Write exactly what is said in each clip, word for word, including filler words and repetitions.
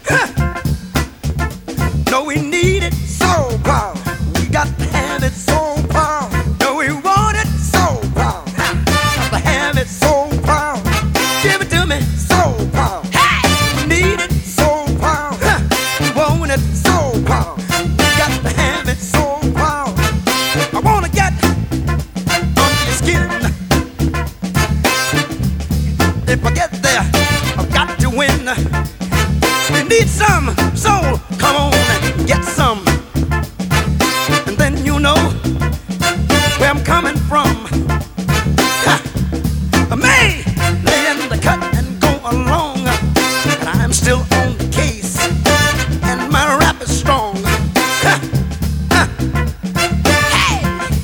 No, we need it so power. We got to have it so power. No, we want it so power. Got to have it so power. Give it to me so power. We need it so power. We want it so power. We got to have it so power. I wanna get under your skin. If I get there, I've got to win. We need some soul. Come on and get some. And then you know where I'm coming from. Ha! I may lay in the cut and go along, and I'm still on the case, and my rap is strong. Ha! Ha! Hey!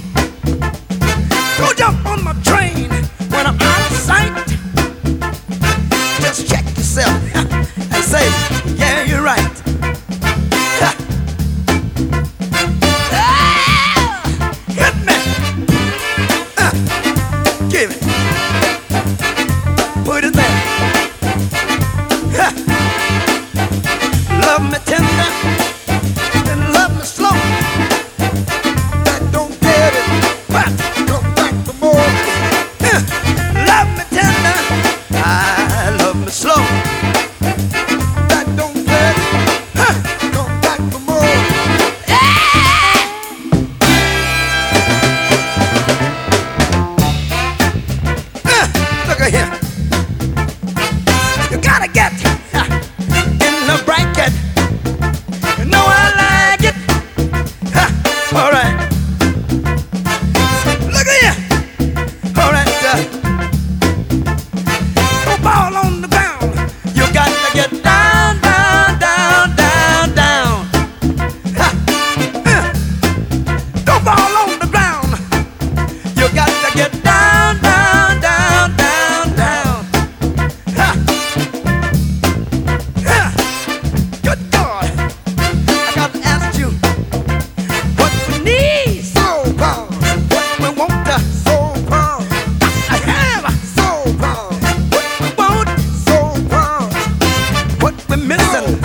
Don't jump on my train when I'm out of sight. Just check yourself and say, yeah, you're right. Ha. Ah, hit me. Uh, give it. Put it there. Ha. Love me tender and love me slow. That don't get it. Ha. Come back for more. Ha. Love me tender. I love me slow. That don't get it. Huh. Come back for more. Yeah! Uh, look at here. You gotta get uh, in the bracket. You know I like it. Uh, all right. Look at here. All right. Uh, Go ball on the ground. You got to get down, down, down, down, down. Ha. Uh. Go ball on the ground. You got to get down, down, down, down, down. Ha. Ha. Good God. I got to ask you what we need. Soul power. What we want to soul power. I have soul power. What we want, soul power. What we're missing.